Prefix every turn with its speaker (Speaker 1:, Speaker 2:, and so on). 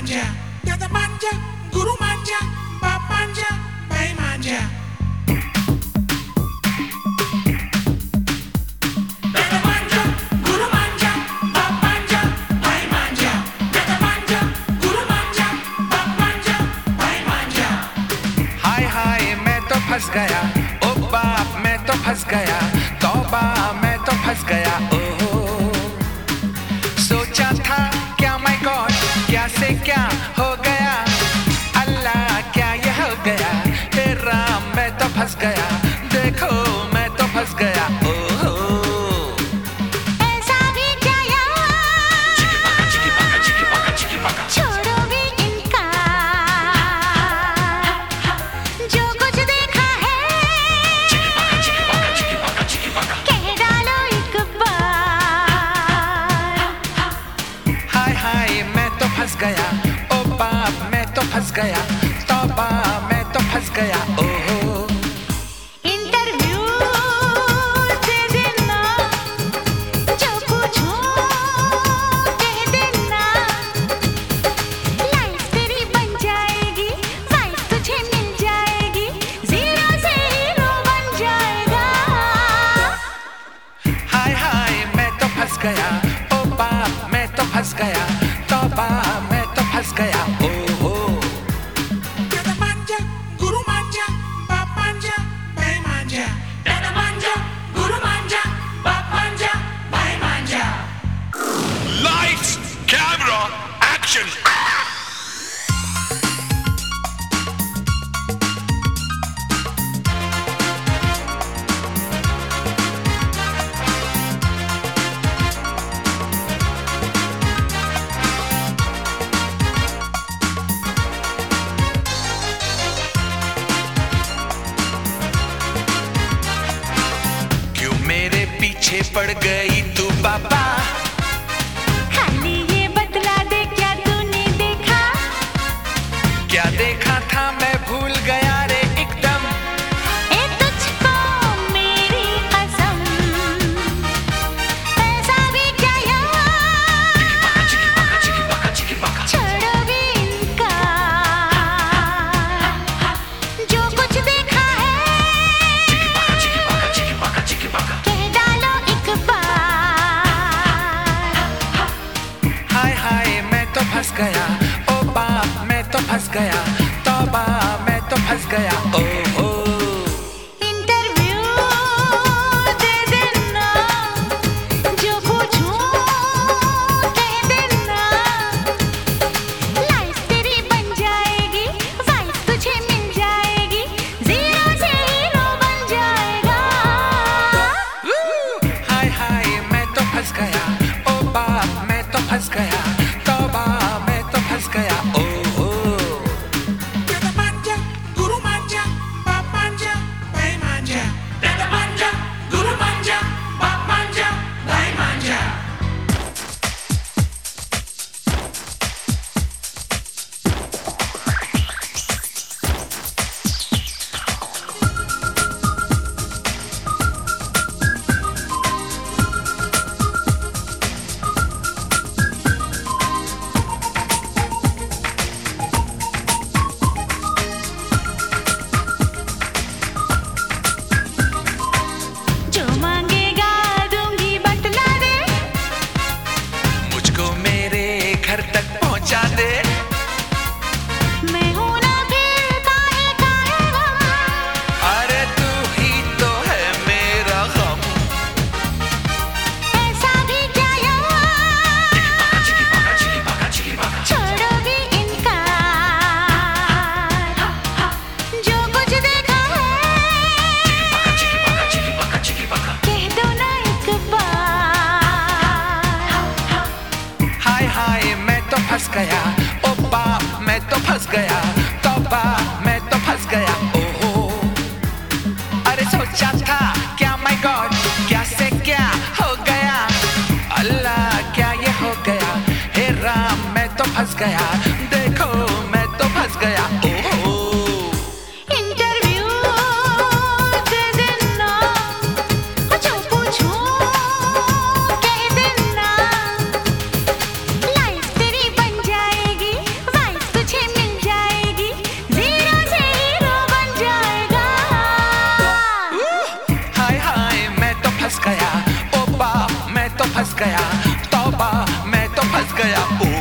Speaker 1: manja, dada manja, guru manja, bap manja, bhai manja. Dada manja, guru manja, bap manja, bhai manja. Dada manja, guru manja, bap manja, bhai manja.
Speaker 2: हाय हाय मैं तो फंस गया, ओ बाप मैं तो फंस गया, तौबा मैं तो फंस गया। ओह सोचा था क्या माय गॉड, क्या से क्या हो गया, अल्लाह क्या ये हो गया, हे राम मैं तो फंस गया, देखो मैं तो फंस गया। ओह
Speaker 3: ऐसा भी क्या छोड़ोगे इनका, जो कुछ देखा है कह डालो एक बार।
Speaker 2: हाय हाय मैं तो फंस गया, ओ बाप मैं तो फंस गया, तौबा मैं तो फंस गया। ओह
Speaker 3: इंटरव्यू दे देना, जो पूछो कह देना, लाइफ तेरी बन जाएगी, वाइफ तुझे मिल जाएगी, जीरो से हीरो बन जाएगा।
Speaker 2: हाय हाय मैं तो फंस गया, ओ बाप मैं तो फंस गया, तौबा मैं तो फंस गया। ओहो
Speaker 1: Dada manja, guru manja, bap manja, bhai manja. Dada manja, guru manja, bap manja, bhai manja.
Speaker 4: Lights, camera, action!
Speaker 2: क्यों मेरे पीछे पड़ गई तू बाबा,
Speaker 3: खाली ये बतला दे क्या तूने देखा,
Speaker 2: क्या देखा था मैं भूल गया रे एकदम,
Speaker 3: ए तुझको मेरी कसम। ऐसा भी क्या छोड़ोगे इनका, जो कुछ देखा है कह डालो एक बार।
Speaker 2: हाय हाय मैं तो फंस गया, ओ बाप मैं तो फंस गया, तौबा मैं तो फंस गया। ओहो
Speaker 3: इंटरव्यू दे देना, जो पूछो कह देना, लाइफ तेरी बन जाएगी, वाइफ तुझे मिल जाएगी, जीरो से हीरो बन जाएगा।
Speaker 2: हाय हाय मैं तो फंस गया, ओ बाप मैं तो फंस गया, तौबा मैं तो फंस गया। ओहो
Speaker 1: Dada manja, guru manja, bap manja, bhai manja. Dada manja, guru manja, bap manja, bhai manja.
Speaker 3: जो मांगेगा दूंगी बतला दे,
Speaker 2: मुझको मेरे घर तक पहुंचा दे,
Speaker 3: मैं हूं ना फिर काहे काहे गम।
Speaker 2: अरे तू ही तो है मेरा गम।
Speaker 3: ऐसा भी क्या छोड़ोगे इनका, जो कुछ देखा है कह दो ना एक बार।
Speaker 2: हाय हाय मैं तो फंस गया, ओ बाप मैं तो फंस गया, तौबा मैं तो फंस गया। ओहो अरे सोचा था क्या माय गॉड, क्या से क्या हो गया, अल्लाह क्या ये हो गया, हे राम मैं तो फंस गया, देखो मैं तो फंस गया। ओहो
Speaker 3: इंटरव्यू दे देना, जो पूछो कह देना, लाइफ तेरी बन जाएगी,
Speaker 2: गया ओ